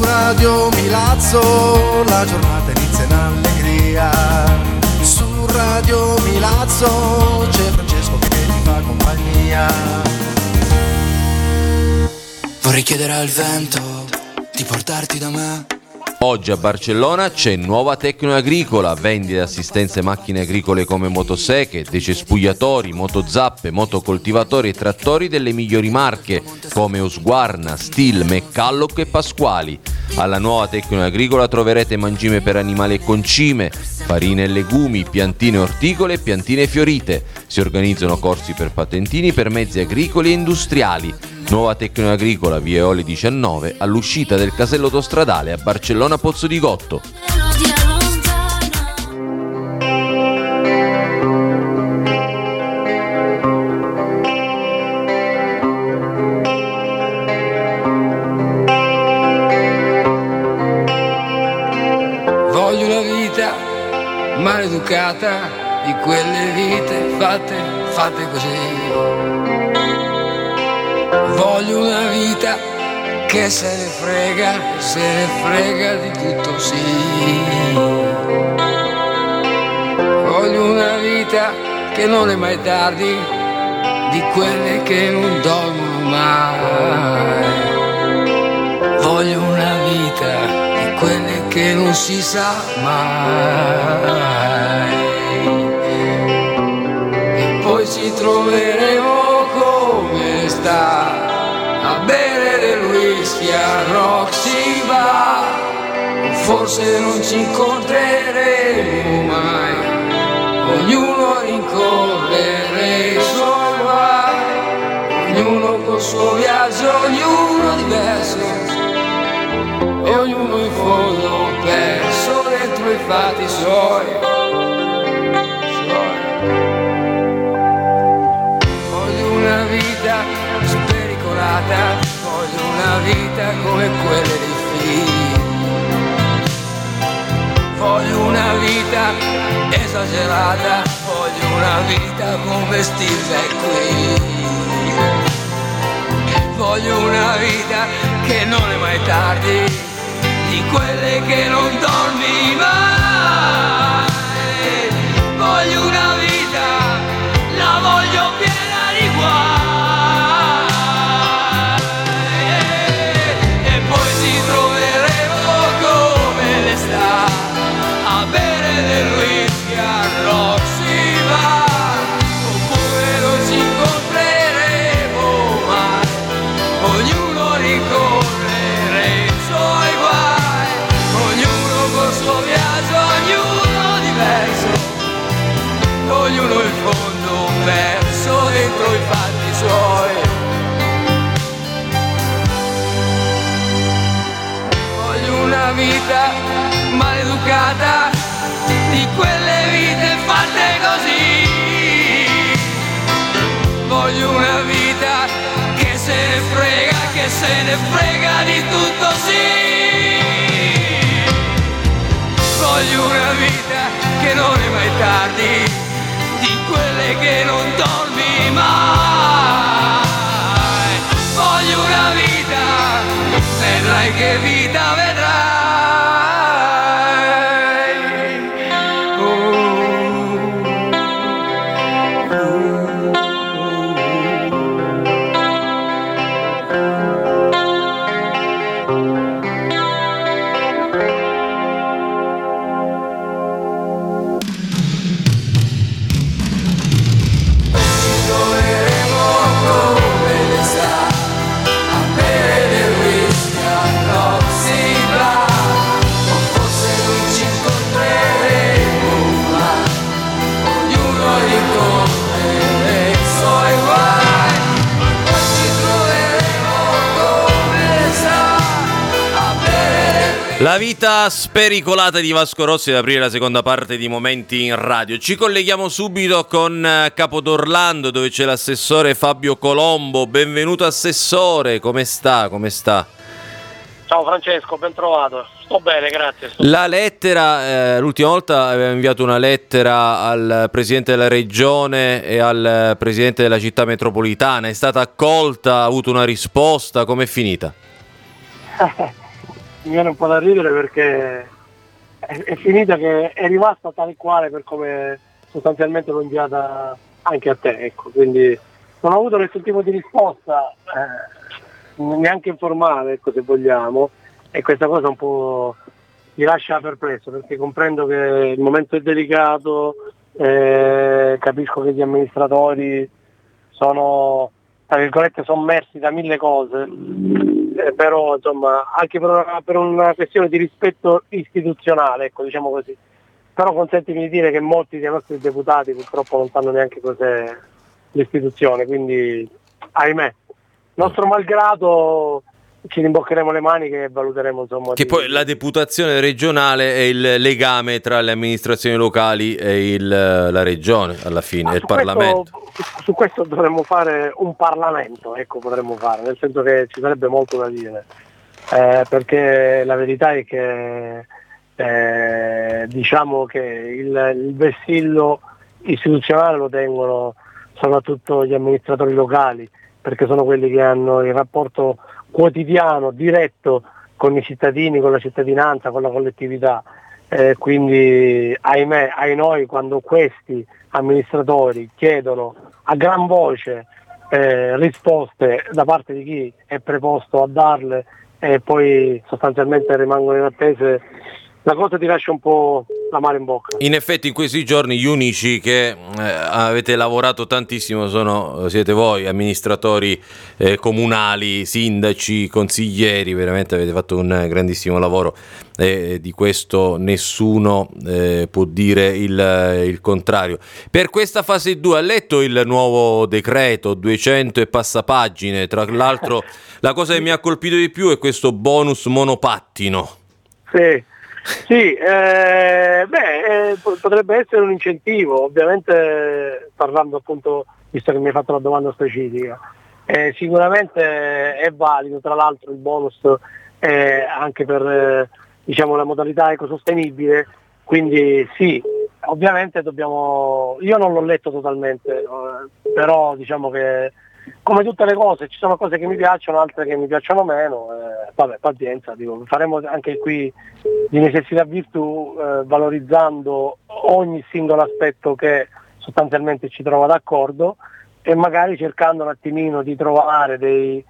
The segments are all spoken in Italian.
Radio Milazzo la giornata inizia in allegria. Su Radio Milazzo c'è Francesco che ti fa compagnia. Vorrei chiedere al vento di portarti da me. Oggi a Barcellona c'è Nuova Tecno Agricola, vendite assistenze macchine agricole come motoseche, decespugliatori, motozappe, motocoltivatori e trattori delle migliori marche come Husqvarna, Stihl, McCulloch e Pasquali. Alla Nuova Tecno Agricola troverete mangime per animali e concime, farine e legumi, piantine orticole e piantine fiorite. Si organizzano corsi per patentini per mezzi agricoli e industriali. Nuova Tecno Agricola, via Eoli 19, all'uscita del casello autostradale a Barcellona Pozzo di Gotto. Voglio una vita maleducata, di quelle vite fatte così. Voglio una vita che se ne frega di tutto, sì. Voglio una vita che non è mai tardi, di quelle che non dormono mai. Voglio una vita di quelle che non si sa mai. E poi ci troveremo come sta a bere del whisky a Roxy Bar. Forse non ci incontreremo mai, ognuno rincorrere i suoi guai, ognuno col suo viaggio, ognuno diverso e ognuno in fondo perso dentro i fatti suoi. Voglio una vita spericolata, voglio una vita come quelle dei film. Voglio una vita esagerata, voglio una vita come Steve McQueen. Voglio una vita che non è mai tardi, di quelle che non dormi mai. Voglio una vita, la voglio piena di guai. E poi ci troveremo come l'estate a bere del whisky a Roxy Bar. Oppure non ci incontreremo mai, ognuno ricorrere i suoi guai, ognuno col suo viaggio, ognuno diverso, ognuno in fondo perso dentro i fatti suoi. Voglio una vita maleducata, di quelle vite fatte così. Voglio una vita che se ne frega di tutto, sì. Voglio una vita che non è mai tardi, di quelle che non dormi mai. Voglio una vita, vedrai che vita vedrai. La vita spericolata di Vasco Rossi ad aprire la seconda parte di Momenti in Radio. Ci colleghiamo subito con Capodorlando, dove c'è l'assessore Fabio Colombo. Benvenuto assessore, come sta? Ciao Francesco, ben trovato. Sto bene, grazie. La lettera, l'ultima volta aveva inviato una lettera al Presidente della Regione e al Presidente della Città Metropolitana. È stata accolta, ha avuto una risposta, com'è finita? mi viene un po' da ridere perché è finita che è rimasta tale quale per come sostanzialmente l'ho inviata anche a te, ecco, quindi non ho avuto nessun tipo di risposta, neanche informale, ecco, se vogliamo, e questa cosa un po' mi lascia perplesso perché comprendo che il momento è delicato, capisco che gli amministratori sono, tra virgolette, sommersi da mille cose, però insomma anche per una questione di rispetto istituzionale, ecco, diciamo così. Però consentimi di dire che molti dei nostri deputati purtroppo non sanno neanche cos'è l'istituzione, quindi ahimè, nostro malgrado ci rimboccheremo le maniche e valuteremo, insomma. Che poi la deputazione regionale è il legame tra le amministrazioni locali e la regione, alla fine, e il Parlamento. Su questo dovremmo fare un Parlamento, ecco, potremmo fare, nel senso che ci sarebbe molto da dire, perché la verità è che diciamo che il vessillo istituzionale lo tengono soprattutto gli amministratori locali, perché sono quelli che hanno il rapporto quotidiano, diretto con i cittadini, con la cittadinanza, con la collettività, quindi ahimè, ai noi, quando questi amministratori chiedono a gran voce risposte da parte di chi è preposto a darle e poi sostanzialmente rimangono inattese, la cosa ti lascia un po' l'amaro in bocca. In effetti in questi giorni gli unici che avete lavorato tantissimo siete voi, amministratori comunali, sindaci, consiglieri, veramente avete fatto un grandissimo lavoro e di questo nessuno può dire il contrario. Per questa fase 2 ha letto il nuovo decreto 200 e passapagine, tra l'altro la cosa che mi ha colpito di più è questo bonus monopattino. Sì, potrebbe essere un incentivo, ovviamente parlando appunto, visto che mi hai fatto la domanda specifica, sicuramente è valido, tra l'altro il bonus anche per diciamo la modalità ecosostenibile, quindi sì, ovviamente io non l'ho letto totalmente, però diciamo che come tutte le cose ci sono cose che mi piacciono, altre che mi piacciono meno, vabbè, pazienza, faremo anche qui di necessità virtù, valorizzando ogni singolo aspetto che sostanzialmente ci trova d'accordo e magari cercando un attimino di trovare dei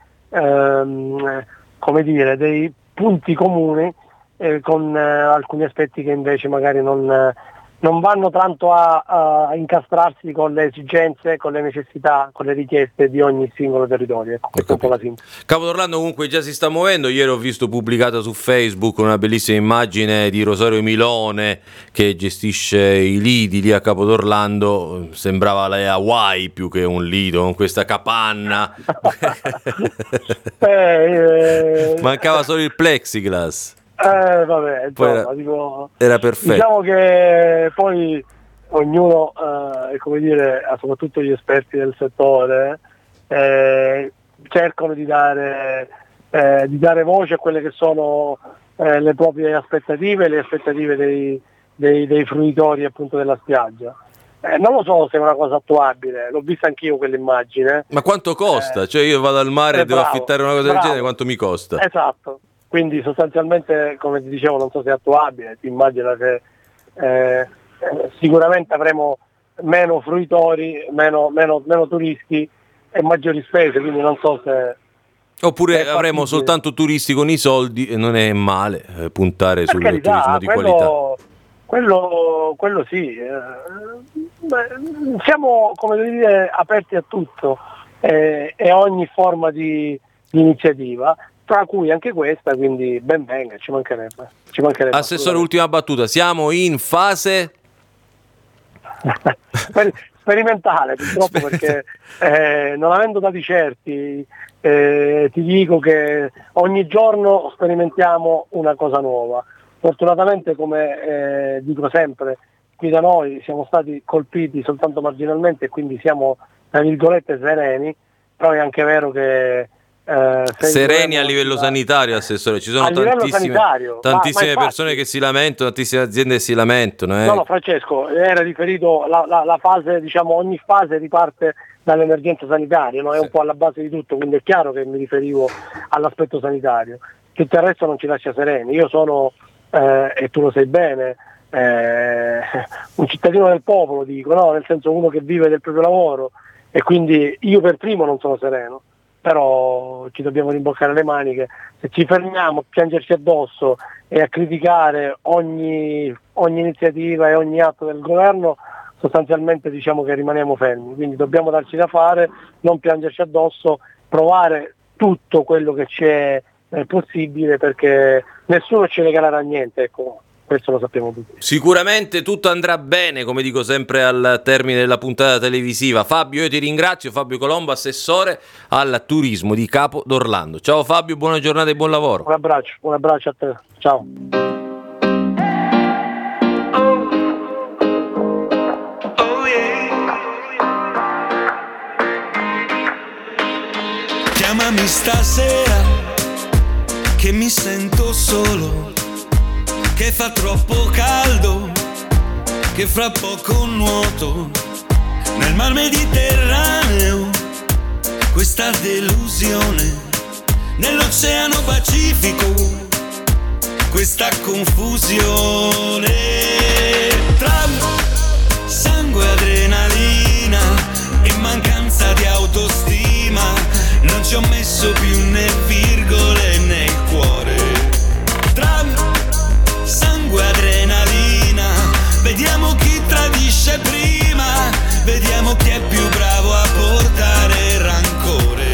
punti comuni con alcuni aspetti che invece magari non vanno tanto a incastrarsi con le esigenze, con le necessità, con le richieste di ogni singolo territorio. Ecco, questa è un po' la sintesi. Capodorlando comunque già si sta muovendo. Ieri ho visto pubblicata su Facebook una bellissima immagine di Rosario Milone che gestisce i lidi lì a Capodorlando, sembrava le Hawaii più che un lido, con questa capanna. Mancava solo il plexiglass. Vabbè, insomma, era perfetto. Diciamo che poi ognuno, come dire, soprattutto gli esperti del settore, cercano di dare voce a quelle che sono le proprie aspettative, le aspettative dei fruitori appunto della spiaggia. Non lo so se è una cosa attuabile, l'ho vista anch'io quell'immagine. Ma quanto costa? Cioè io vado al mare e devo affittare una cosa del genere, quanto mi costa? Esatto. Quindi sostanzialmente, come ti dicevo, non so se è attuabile, ti immagina che sicuramente avremo meno fruitori, meno turisti e maggiori spese, quindi non so se... Oppure avremo soltanto turisti con i soldi e non è male puntare sul turismo di qualità. Quello sì, siamo, come dire, aperti a tutto e ogni forma di iniziativa, tra cui anche questa, quindi ben venga, ci mancherebbe. Assessore, ultima battuta, siamo in fase sperimentale purtroppo perché non avendo dati certi ti dico che ogni giorno sperimentiamo una cosa nuova. Fortunatamente, come dico sempre, qui da noi siamo stati colpiti soltanto marginalmente e quindi siamo, tra virgolette, sereni, però è anche vero che sereni a livello sanitario, assessore, ci sono tantissime persone che si lamentano, tantissime aziende che si lamentano. No, Francesco, era riferito la fase, diciamo, ogni fase riparte dall'emergenza sanitaria, no? È un po' alla base di tutto, quindi è chiaro che mi riferivo all'aspetto sanitario. tutto il resto non ci lascia sereni. Io sono, e tu lo sai bene, un cittadino del popolo, dico, no? Nel senso, uno che vive del proprio lavoro, e quindi io per primo non sono sereno, però ci dobbiamo rimboccare le maniche. Se ci fermiamo a piangerci addosso e a criticare ogni iniziativa e ogni atto del governo, sostanzialmente diciamo che rimaniamo fermi, quindi dobbiamo darci da fare, non piangerci addosso, provare tutto quello che c'è possibile, perché nessuno ci regalerà niente, ecco. Questo lo sappiamo tutti. Sicuramente tutto andrà bene, come dico sempre al termine della puntata televisiva. Fabio, io ti ringrazio. Fabio Colombo, assessore al turismo di Capo d'Orlando. Ciao Fabio, buona giornata e buon lavoro. Un abbraccio a te. Ciao. Chiamami stasera che mi sento solo, che fa troppo caldo, che fra poco nuoto nel mar Mediterraneo. Questa delusione nell'oceano Pacifico, questa confusione tra sangue, adrenalina e mancanza di autostima. Non ci ho messo più né virgole nel cuore. Tra sangue, adrenalina, vediamo chi tradisce prima, vediamo chi è più bravo a portare rancore.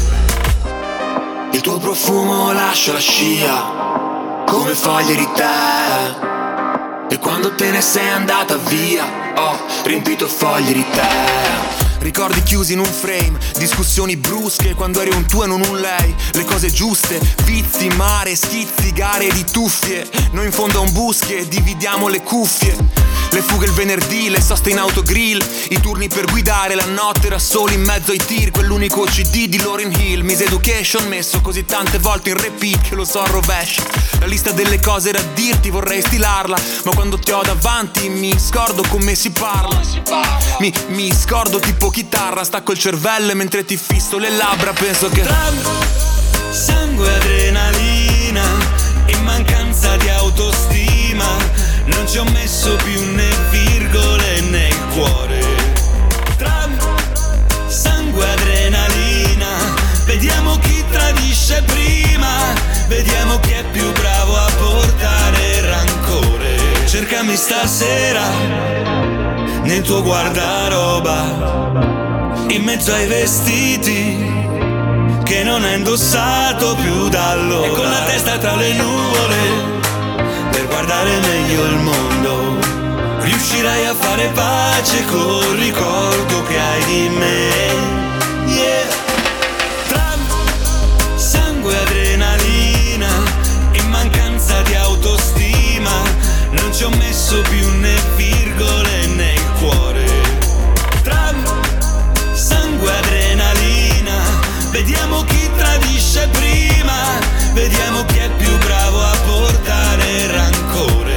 Il tuo profumo lascia la scia come foglie di tè, e quando te ne sei andata via ho riempito foglie di tè. Ricordi chiusi in un frame, discussioni brusche quando eri un tu e non un lei. Le cose giuste, vizi, mare, schizzi, gare di tuffie. Noi in fondo a un bus che dividiamo le cuffie. Le fughe il venerdì, le soste in autogrill, i turni per guidare, la notte era solo in mezzo ai tir. Quell'unico CD di Lauryn Hill, Miseducation, messo così tante volte in repeat che lo so a rovescio. La lista delle cose da dirti vorrei stilarla, ma quando ti ho davanti mi scordo come si parla. Mi scordo tipo chitarra, stacco il cervello e mentre ti fisso le labbra penso che tra sangue, adrenalina e mancanza di autostima non ci ho messo più né virgole nel cuore. Tra sangue, adrenalina, vediamo chi tradisce prima, vediamo chi è più bravo a portare rancore. Cercami stasera nel tuo guardaroba, in mezzo ai vestiti che non hai indossato più da allora, e con la testa tra le nuvole per guardare meglio il mondo. Riuscirai a fare pace col ricordo che hai di me, yeah. Tra sangue, adrenalina e mancanza di autostima non ci ho messo più né virgole nel cuore. Tra sangue, adrenalina, vediamo chi tradisce prima, vediamo chi è più bravo a portare rancore.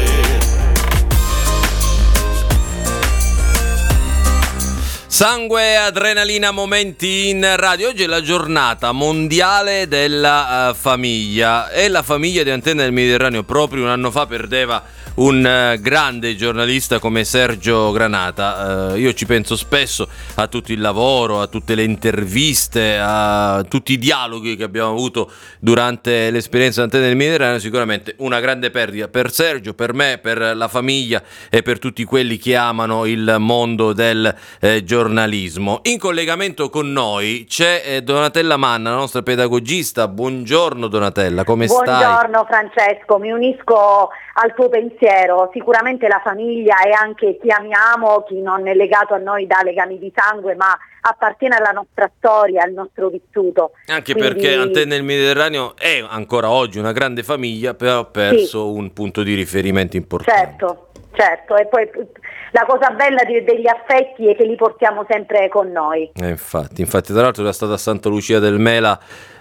Sangue, adrenalina, momenti in radio. Oggi è la giornata mondiale della famiglia, e la famiglia di Antenne del Mediterraneo proprio un anno fa perdeva un grande giornalista come Sergio Granata. Io ci penso spesso a tutto il lavoro, a tutte le interviste, a tutti i dialoghi che abbiamo avuto durante l'esperienza di Antenne del Mediterraneo. Sicuramente una grande perdita per Sergio, per me, per la famiglia e per tutti quelli che amano il mondo del giornalismo. In collegamento con noi c'è Donatella Manna, la nostra pedagogista. Buongiorno Donatella, come stai? Buongiorno Francesco, mi unisco al tuo pensiero. Sicuramente la famiglia è anche chi amiamo, chi non è legato a noi da legami di sangue, ma appartiene alla nostra storia, al nostro vissuto. Anche perché Antenne del Mediterraneo è ancora oggi una grande famiglia, però ha perso un punto di riferimento importante. certo, e poi la cosa bella degli affetti è che li portiamo sempre con noi. Infatti, tra l'altro era stata a Santa Lucia del Mela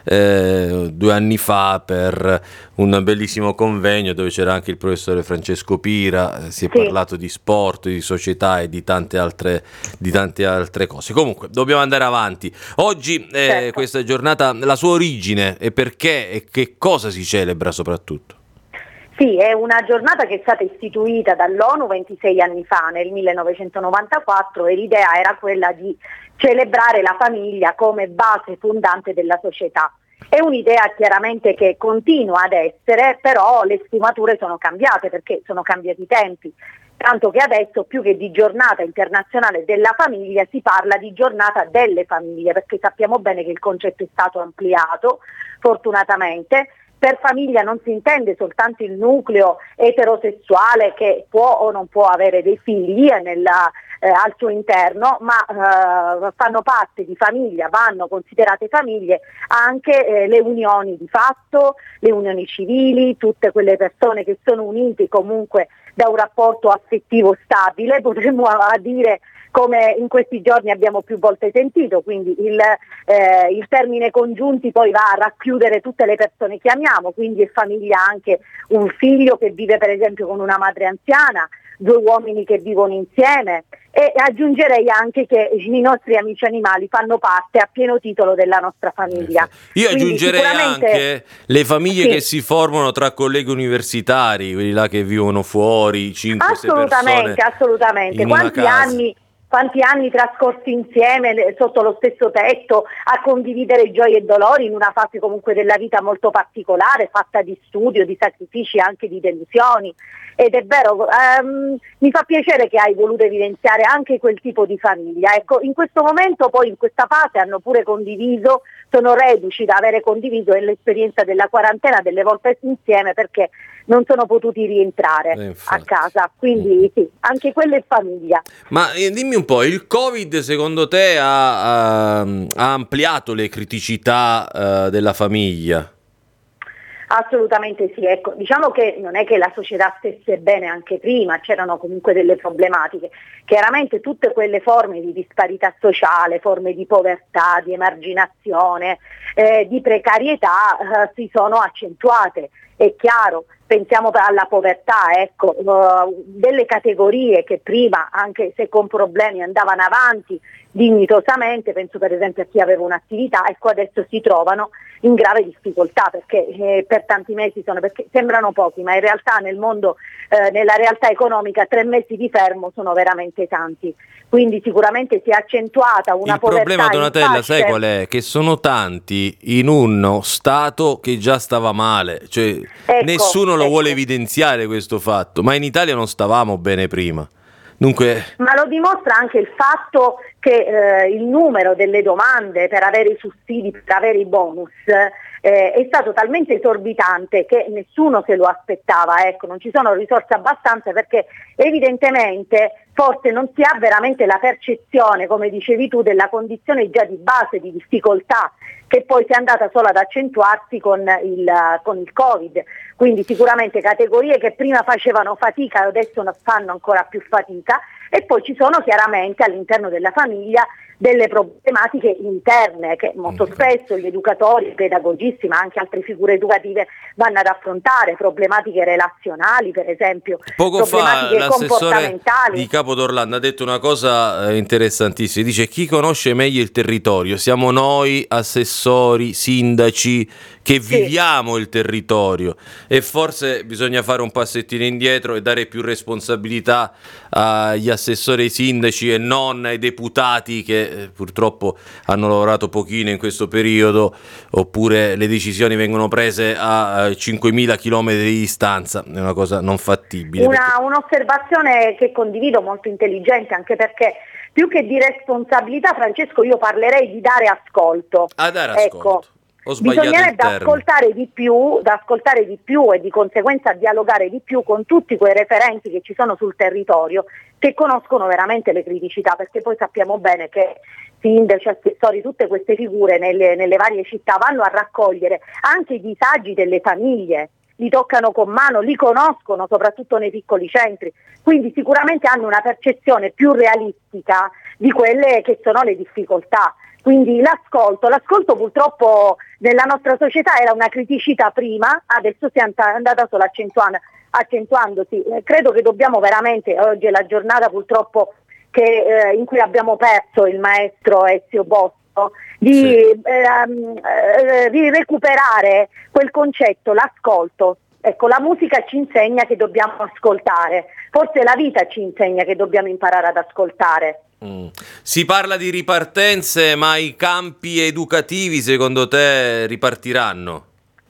2 anni fa per un bellissimo convegno dove c'era anche il professore Francesco Pira, si è parlato di sport, di società e di tante altre cose. Comunque dobbiamo andare avanti. Oggi questa giornata, la sua origine e perché e che cosa si celebra soprattutto? Sì, è una giornata che è stata istituita dall'ONU 26 anni fa, nel 1994, e l'idea era quella di celebrare la famiglia come base fondante della società. È un'idea chiaramente che continua ad essere, però le sfumature sono cambiate perché sono cambiati i tempi, tanto che adesso più che di giornata internazionale della famiglia si parla di giornata delle famiglie, perché sappiamo bene che il concetto è stato ampliato, fortunatamente. Per famiglia non si intende soltanto il nucleo eterosessuale che può o non può avere dei figli al suo interno, ma fanno parte di famiglia, vanno considerate famiglie anche le unioni di fatto, le unioni civili, tutte quelle persone che sono unite comunque da un rapporto affettivo stabile, potremmo dire, come in questi giorni abbiamo più volte sentito, quindi il termine congiunti poi va a racchiudere tutte le persone che amiamo, quindi è famiglia anche un figlio che vive per esempio con una madre anziana, 2 uomini che vivono insieme, e aggiungerei anche che i nostri amici animali fanno parte a pieno titolo della nostra famiglia. Io Quindi aggiungerei anche le famiglie che si formano tra colleghi universitari, quelli là che vivono fuori, 5-6 persone. Assolutamente. Quanti anni trascorsi insieme sotto lo stesso tetto a condividere gioie e dolori in una fase comunque della vita molto particolare, fatta di studio, di sacrifici e anche di delusioni. Ed è vero, mi fa piacere che hai voluto evidenziare anche quel tipo di famiglia. Ecco, in questo momento poi in questa fase hanno pure condiviso, sono reduci da avere condiviso l'esperienza della quarantena delle volte insieme perché non sono potuti rientrare a casa, quindi sì, anche quella è famiglia. Ma dimmi un po', il Covid secondo te ha ampliato le criticità della famiglia? Assolutamente sì, ecco, diciamo che non è che la società stesse bene anche prima, c'erano comunque delle problematiche. Chiaramente tutte quelle forme di disparità sociale, forme di povertà, di emarginazione, di precarietà si sono accentuate, è chiaro. Pensiamo alla povertà, ecco, delle categorie che prima, anche se con problemi, andavano avanti dignitosamente, penso per esempio a chi aveva un'attività, ecco adesso si trovano in grave difficoltà perché per tanti mesi perché sembrano pochi, ma in realtà nel mondo, nella realtà economica 3 mesi di fermo sono veramente tanti. Quindi sicuramente si è accentuata una povertà. Il problema, Donatella, sai qual è? Che sono tanti in uno stato che già stava male, cioè nessuno lo vuole evidenziare questo fatto, ma in Italia non stavamo bene prima. Dunque... Ma lo dimostra anche il fatto che il numero delle domande per avere i sussidi, per avere i bonus, è stato talmente esorbitante che nessuno se lo aspettava, ecco, non ci sono risorse abbastanza perché evidentemente forse non si ha veramente la percezione, come dicevi tu, della condizione già di base di difficoltà che poi si è andata solo ad accentuarsi con il Covid. Quindi sicuramente categorie che prima facevano fatica adesso fanno ancora più fatica, e poi ci sono chiaramente all'interno della famiglia delle problematiche interne che molto spesso gli educatori, i pedagogisti ma anche altre figure educative vanno ad affrontare, problematiche relazionali per esempio, poco problematiche fa l'assessore comportamentali. di Capodorlando ha detto una cosa interessantissima, dice: chi conosce meglio il territorio siamo noi assessori, sindaci che viviamo il territorio, e forse bisogna fare un passettino indietro e dare più responsabilità agli assessori e ai sindaci e non ai deputati che purtroppo hanno lavorato pochino in questo periodo, oppure le decisioni vengono prese a 5.000 km di distanza, è una cosa non fattibile. Un'osservazione che condivido, molto intelligente, anche perché più che di responsabilità, Francesco, io parlerei di dare ascolto. Ecco. Bisognerebbe ascoltare di più e di conseguenza dialogare di più con tutti quei referenti che ci sono sul territorio, che conoscono veramente le criticità, perché poi sappiamo bene che sindaci, assessori, tutte queste figure nelle varie città vanno a raccogliere anche i disagi delle famiglie li toccano con mano, li conoscono soprattutto nei piccoli centri, quindi sicuramente hanno una percezione più realistica di quelle che sono le difficoltà. Quindi l'ascolto purtroppo nella nostra società era una criticità prima, adesso si è andata solo accentuandosi. Credo che dobbiamo veramente, oggi è la giornata purtroppo in cui abbiamo perso il maestro Ezio Bosco, di recuperare quel concetto, l'ascolto. Ecco, la musica ci insegna che dobbiamo ascoltare, forse la vita ci insegna che dobbiamo imparare ad ascoltare. Si parla di ripartenze, ma i campi educativi secondo te ripartiranno?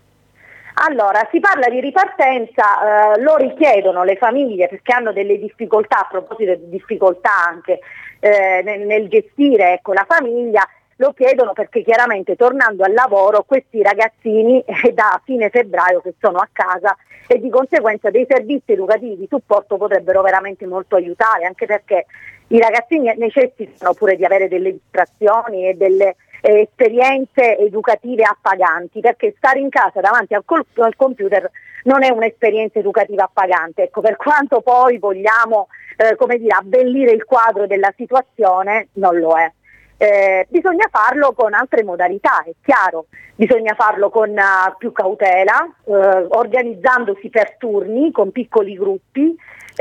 Allora, si parla di ripartenza, lo richiedono le famiglie perché hanno delle difficoltà, a proposito di difficoltà anche nel gestire la famiglia, lo chiedono perché chiaramente tornando al lavoro questi ragazzini da fine febbraio che sono a casa e di conseguenza dei servizi educativi di supporto potrebbero veramente molto aiutare, anche perché i ragazzini necessitano pure di avere delle distrazioni e delle esperienze educative appaganti, perché stare in casa davanti al computer non è un'esperienza educativa appagante. Ecco, per quanto poi vogliamo abbellire il quadro della situazione, non lo è. Bisogna farlo con altre modalità, è chiaro, bisogna farlo con più cautela, organizzandosi per turni, con piccoli gruppi,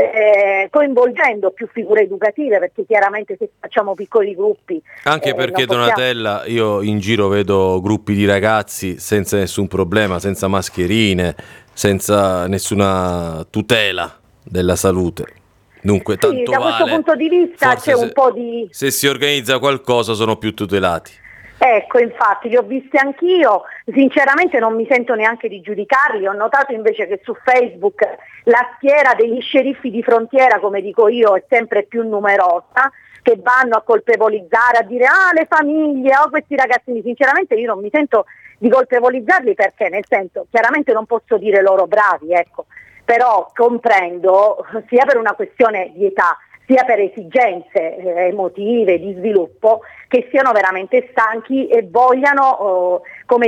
coinvolgendo più figure educative, perché chiaramente se facciamo piccoli gruppi anche perché Donatella, io in giro vedo gruppi di ragazzi senza nessun problema, senza mascherine, senza nessuna tutela della salute. Dunque, tanto da questo punto di vista c'è un po' di... Se si organizza qualcosa sono più tutelati. Ecco, infatti li ho visti anch'io, sinceramente non mi sento neanche di giudicarli, ho notato invece che su Facebook la schiera degli sceriffi di frontiera, come dico io, è sempre più numerosa, che vanno a colpevolizzare, a dire le famiglie, questi ragazzini. Sinceramente io non mi sento di colpevolizzarli perché, nel senso, chiaramente non posso dire loro bravi, ecco, però comprendo sia per una questione di età, sia per esigenze emotive, di sviluppo, che siano veramente stanchi e vogliano,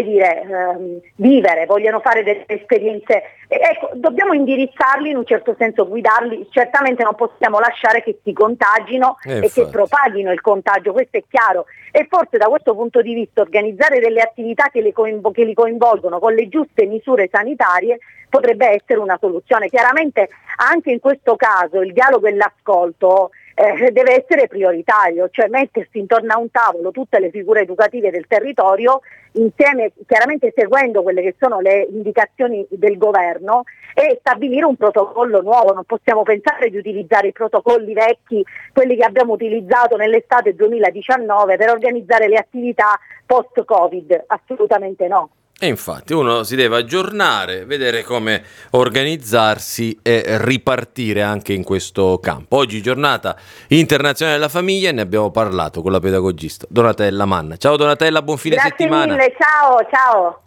vivere, vogliono fare delle esperienze. Ecco, dobbiamo indirizzarli in un certo senso, guidarli. Certamente non possiamo lasciare che si contagino e che propaghino il contagio, questo è chiaro. E forse da questo punto di vista organizzare delle attività che li coinvolgono con le giuste misure sanitarie potrebbe essere una soluzione. Chiaramente anche in questo caso il dialogo e l'ascolto deve essere prioritario, cioè mettersi intorno a un tavolo tutte le figure educative del territorio insieme, chiaramente seguendo quelle che sono le indicazioni del governo, e stabilire un protocollo nuovo. Non possiamo pensare di utilizzare i protocolli vecchi, quelli che abbiamo utilizzato nell'estate 2019 per organizzare le attività post-Covid, assolutamente no. E infatti uno si deve aggiornare, vedere come organizzarsi e ripartire anche in questo campo. Oggi giornata internazionale della famiglia e ne abbiamo parlato con la pedagogista Donatella Manna. Ciao Donatella, buon fine settimana. Grazie mille, ciao.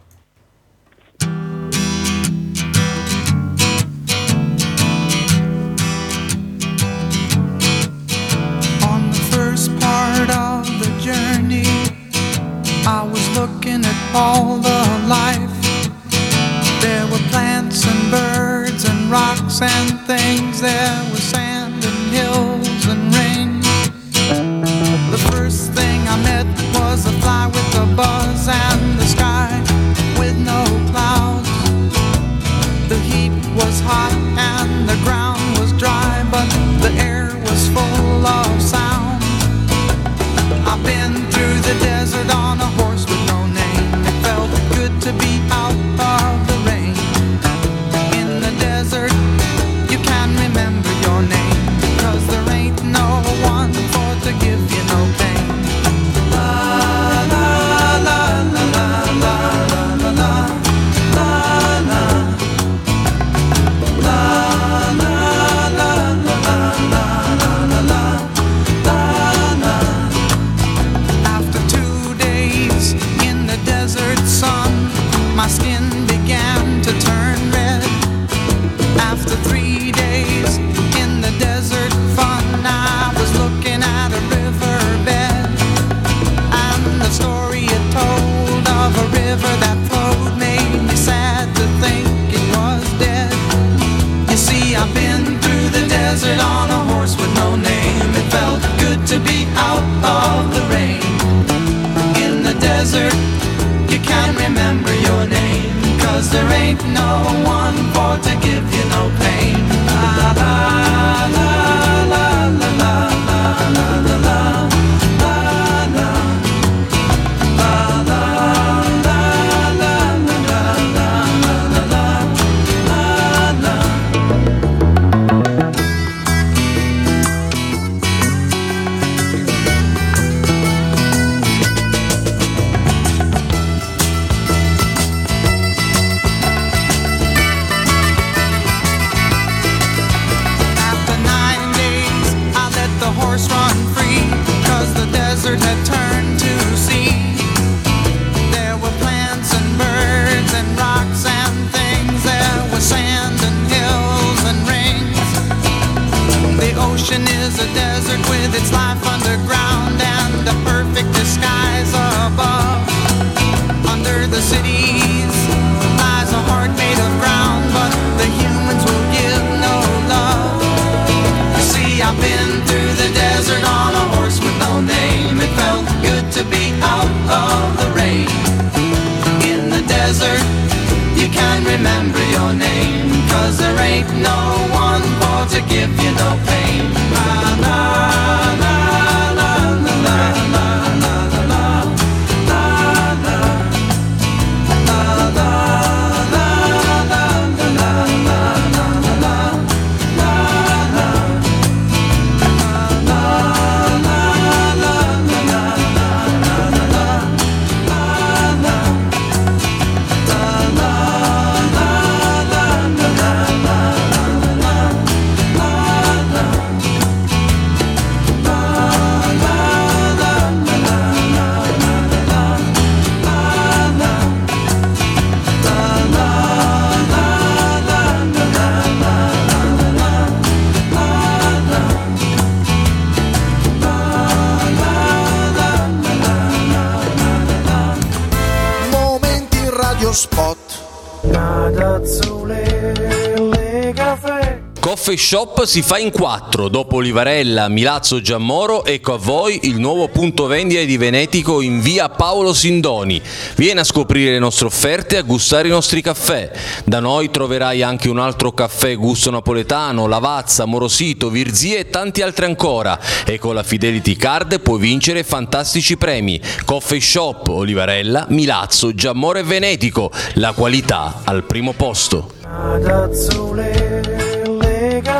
On the first part of the journey, I was looking at all the life. There were plants and birds and rocks and things. There was sand and hills and rain. The first thing I met was a fly with a buzz and the sky with no clouds. The heat was hot and the ground was dry, but the air was full of sound. I've been through the desert on a horse with no name. It felt good to be out of the rain. In the desert, you can remember your name, because there ain't no one for to give you no pain. La la la la la la la la la la. La la la la la la la la. After 2 days in the desert sun, my skin began to turn red. After 3 days in the desert fun, I was looking at a riverbed, and the story it told of a river that flowed made me sad to think it was ain't no one for to give you no pain. La la la la la la la la la la. Had turned to sea. There were plants and birds and rocks and things. There was sand and hills and rings. The ocean is a desert with its life underground and a perfect disguise above. Under the cities lies a heart made of ground, but the humans will give no love. You see, I've been through the desert on a horse with no name. It felt good to be out of the rain. In the desert, you can remember your name, 'cause there ain't no one for to give you no pain. La la la la la la la la la la la. Spot. Coffee Shop si fa in 4, dopo Olivarella, Milazzo, Giammoro, ecco a voi il nuovo punto vendita di Venetico in via Paolo Sindoni. Vieni a scoprire le nostre offerte e a gustare i nostri caffè. Da noi troverai anche un altro caffè gusto napoletano, Lavazza, Morosito, Virzì e tanti altri ancora. E con la Fidelity Card puoi vincere fantastici premi. Coffee Shop, Olivarella, Milazzo, Giammoro e Venetico. La qualità al primo posto.